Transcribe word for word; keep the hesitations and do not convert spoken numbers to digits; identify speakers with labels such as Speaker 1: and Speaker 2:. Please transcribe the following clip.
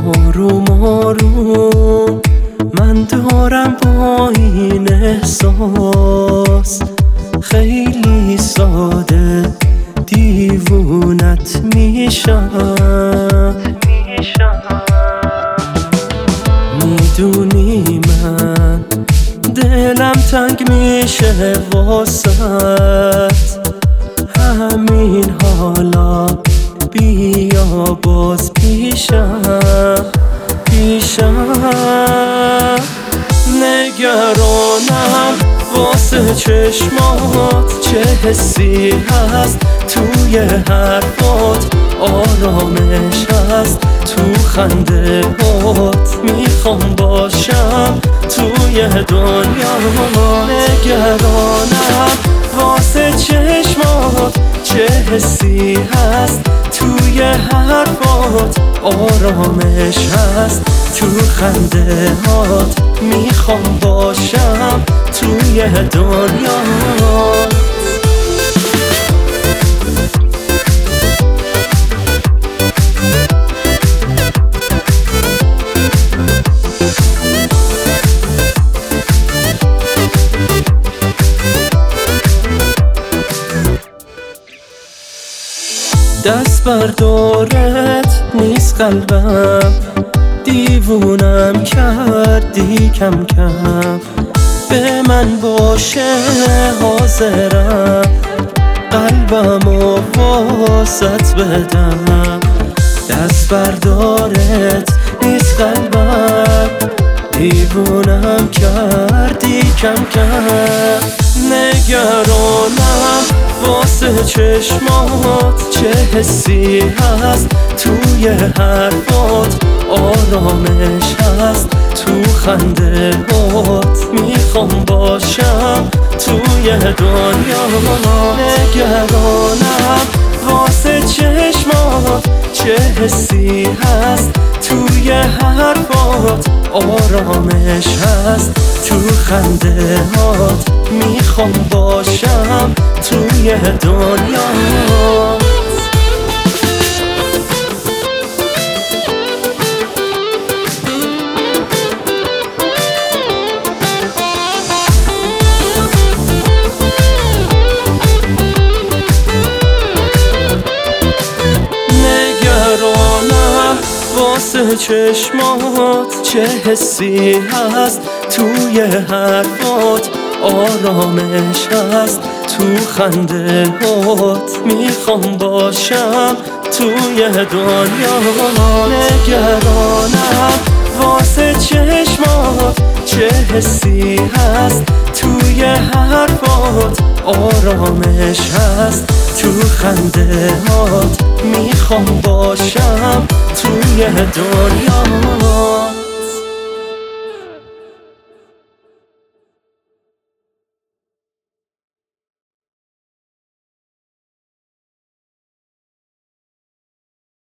Speaker 1: آروم آروم من دارم با این احساس خیلی ساده دیوونت میشم. میدونی من دلم تنگ میشه واسط، همین حالا بیا باز پیشم پیشم. نگرانم واسه چشمات، چه حسی هست توی حرفات، آرامش هست تو خنده هات. میخوام باشم توی دنیا، نگرانم واسه چشمات، چه حسی هست توی حرفات، آرامش هست تو خنده هات. میخوام باشم توی دنیا. دست بردارت نیست قلبم، دیوونم کردی کم کم. به من باشه حاضرم، قلبمو واسط بدم. دست بردارت نیست قلبم، دیوونم کردی کم کم. نگرانم واسه چشمات، چه حسی هست توی حرفات، آرامش هست تو خنده هات. میخوام باشم توی دنیا، نگرانم واسه چشمات، چه حسی هست توی حرفات، آرامش هست تو خنده هات. میخوام باشم توی دنیا. واسه چشمات، چه حسی هست توی حرفات، آرامش هست تو خنده هات. میخوام باشم توی دنیا، نگرانم واسه چشمات، چه حسی هست توی حرفات، آرامش هست تو خنده هات. میخوام باشم توی دنیا.